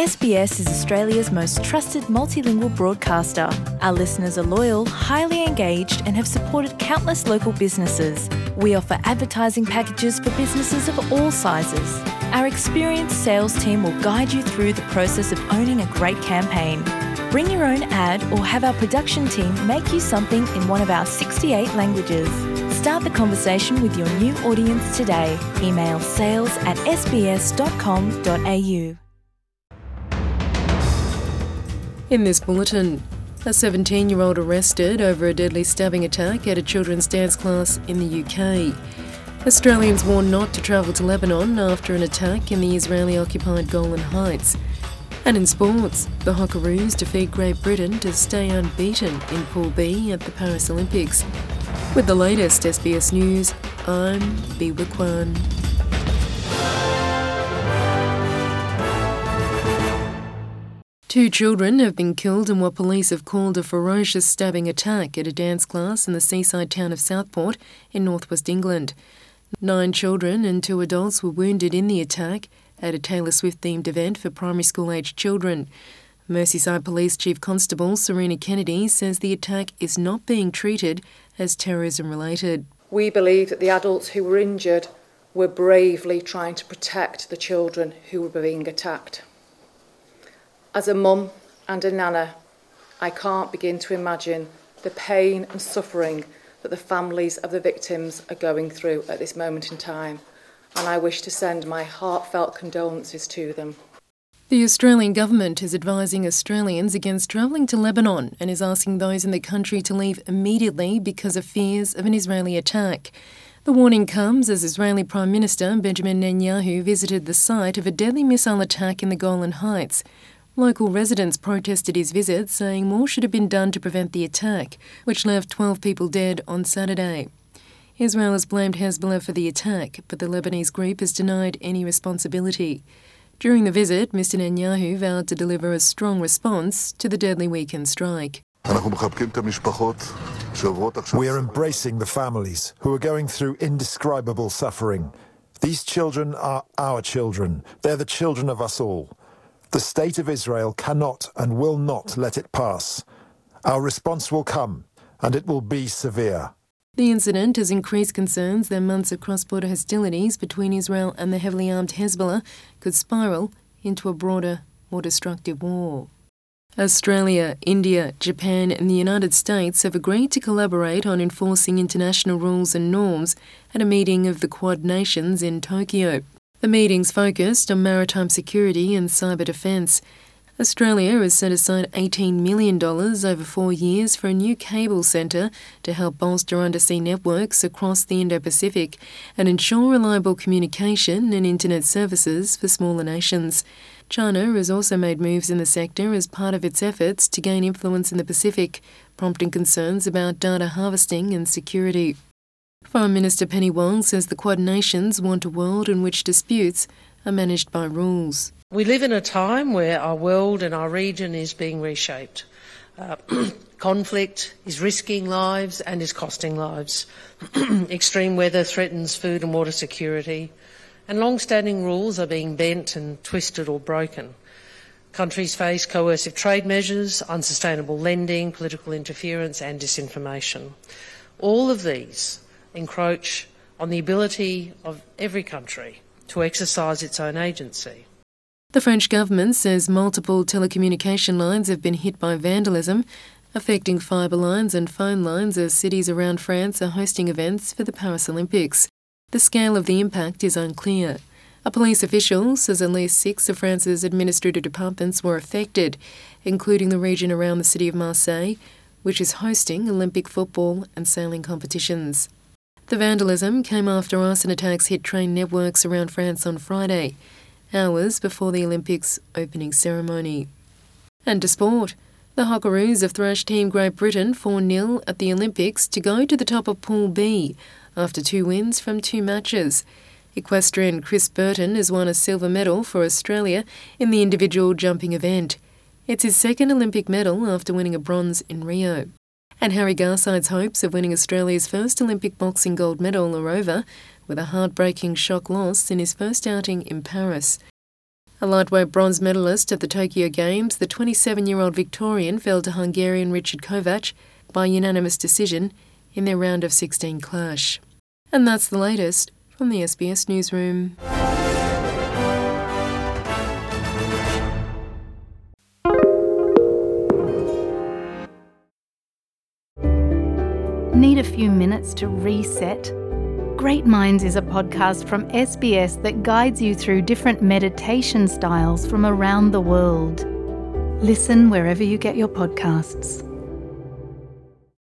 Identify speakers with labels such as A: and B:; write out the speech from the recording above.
A: SBS is Australia's most trusted multilingual broadcaster. Our listeners are loyal, highly engaged, and have supported countless local businesses. We offer advertising packages for businesses of all sizes. Our experienced sales team will guide you through the process of owning a great campaign. Bring your own ad or have our production team make you something in one of our 68 languages. Start the conversation with your new audience today. Email sales@sbs.com.au.
B: In this bulletin, a 17-year-old arrested over a deadly stabbing attack at a children's dance class in the UK. Australians warned not to travel to Lebanon after an attack in the Israeli-occupied Golan Heights. And in sports, the Hockeroos defeat Great Britain to stay unbeaten in Pool B at the Paris Olympics. With the latest SBS News, I'm Biwa Kwan. Two children have been killed in what police have called a ferocious stabbing attack at a dance class in the seaside town of Southport in northwest England. 9 children and 2 adults were wounded in the attack at a Taylor Swift-themed event for primary school-aged children. Merseyside Police Chief Constable Serena Kennedy says the attack is not being treated as terrorism-related.
C: We believe that the adults who were injured were bravely trying to protect the children who were being attacked. As a mum and a nana, I can't begin to imagine the pain and suffering that the families of the victims are going through at this moment in time, and I wish to send my heartfelt condolences to them.
B: The Australian government is advising Australians against travelling to Lebanon and is asking those in the country to leave immediately because of fears of an Israeli attack. The warning comes as Israeli Prime Minister Benjamin Netanyahu visited the site of a deadly missile attack in the Golan Heights. Local residents protested his visit, saying more should have been done to prevent the attack, which left 12 people dead on Saturday. Israel has blamed Hezbollah for the attack, but the Lebanese group has denied any responsibility. During the visit, Mr Netanyahu vowed to deliver a strong response to the deadly weekend strike.
D: We are embracing the families who are going through indescribable suffering. These children are our children. They're the children of us all. The state of Israel cannot and will not let it pass. Our response will come, and it will be severe.
B: The incident has increased concerns that months of cross-border hostilities between Israel and the heavily armed Hezbollah could spiral into a broader, more destructive war. Australia, India, Japan and the United States have agreed to collaborate on enforcing international rules and norms at a meeting of the Quad Nations in Tokyo. The meeting's focused on maritime security and cyber defence. Australia has set aside $18 million over 4 years for a new cable centre to help bolster undersea networks across the Indo-Pacific and ensure reliable communication and internet services for smaller nations. China has also made moves in the sector as part of its efforts to gain influence in the Pacific, prompting concerns about data harvesting and security. Foreign Minister Penny Wong says the Quad Nations want a world in which disputes are managed by rules.
E: We live in a time where our world and our region is being reshaped. Conflict is risking lives and is costing lives. Extreme weather threatens food and water security, and long-standing rules are being bent and twisted or broken. Countries face coercive trade measures, unsustainable lending, political interference and disinformation. All of these encroach on the ability of every country to exercise its own agency.
B: The French government says multiple telecommunication lines have been hit by vandalism, affecting fibre lines and phone lines as cities around France are hosting events for the Paris Olympics. The scale of the impact is unclear. A police official says at least 6 of France's administrative departments were affected, including the region around the city of Marseille, which is hosting Olympic football and sailing competitions. The vandalism came after arson attacks hit train networks around France on Friday, hours before the Olympics opening ceremony. And to sport, the Hockeroos have thrashed Team Great Britain 4-0 at the Olympics to go to the top of Pool B after 2 wins from 2 matches. Equestrian Chris Burton has won a silver medal for Australia in the individual jumping event. It's his second Olympic medal after winning a bronze in Rio. And Harry Garside's hopes of winning Australia's first Olympic boxing gold medal are over, with a heartbreaking shock loss in his first outing in Paris. A lightweight bronze medalist at the Tokyo Games, the 27-year-old Victorian fell to Hungarian Richard Kovac by unanimous decision in their round of 16 clash. And that's the latest from the SBS Newsroom.
F: Need a few minutes to reset? Great Minds is a podcast from SBS that guides you through different meditation styles from around the world. Listen wherever you get your podcasts.